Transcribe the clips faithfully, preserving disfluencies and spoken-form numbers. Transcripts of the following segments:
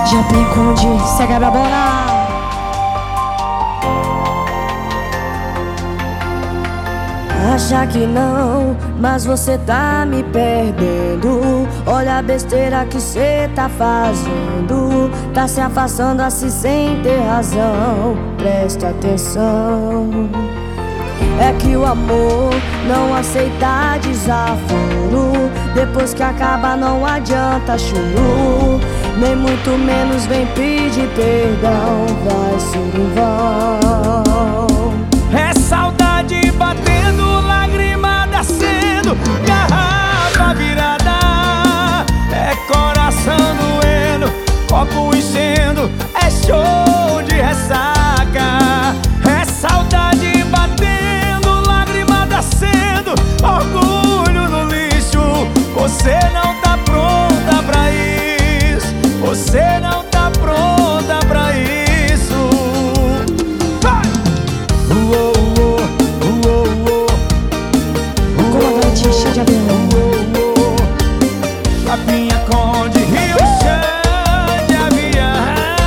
Japinha Conde, segue a bola. Acha que não, mas você tá me perdendo. Olha a besteira que cê tá fazendo. Tá se afastando assim sem ter razão. Preste atenção. É que o amor não aceita desaforo. Depois que acaba não adianta choro. Nem muito menos vem pedir perdão. Vai ser em vão. É saudade batendo, lágrima descendo, garrafa virada, é coração doendo, copo enchendo, é show de ressaca. É saudade batendo, lágrima descendo, orgulho no lixo. Você não tá pronta pra isso. Você não tá pronta pra isso. Japinha Conde, Rio Chão de avião.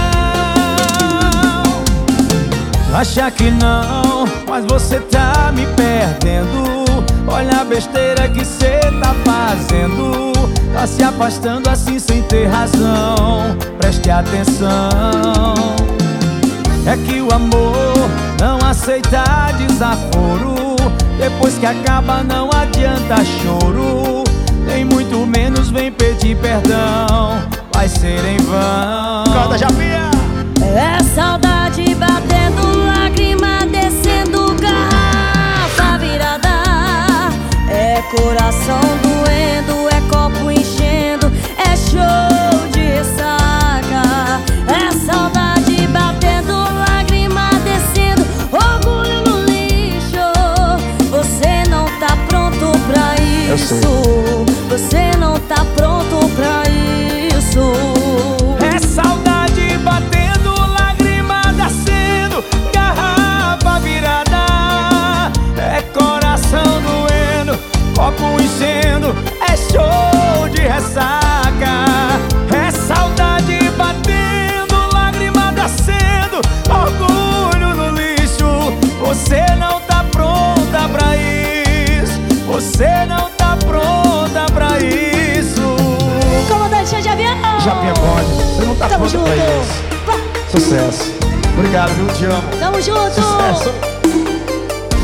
Acha que não, mas você tá me perdendo. Olha a besteira que cê tá fazendo. Tá se afastando assim sem ter razão. Preste atenção. É que o amor não aceita desaforo. Depois que acaba não adianta choro. Nem muito menos vem pedir perdão. Vai ser em vão. Canta, Japinha! É saudade batendo, lágrima descendo, garrafa virada. É coração doendo, é copo enchendo, é show de ressaca. É saudade batendo, lágrima descendo, orgulho no lixo. Você não tá pronto pra isso. Você não tá pronto pra isso. É saudade batendo, lágrima descendo, garrafa virada. É coração doendo, copo enchendo, é show de ressaca. É saudade batendo, lágrima descendo, orgulho no lixo. Você não tá pronta pra isso. Você não tá pronta pra isso. Comandante de avião. Japinha Conde, você não tá Tamo pronta junto. pra isso. Sucesso. Obrigado, viu? Te amo. Tamo junto. Sucesso.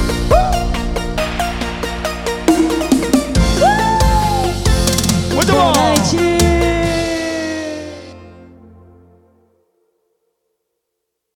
Muito bom.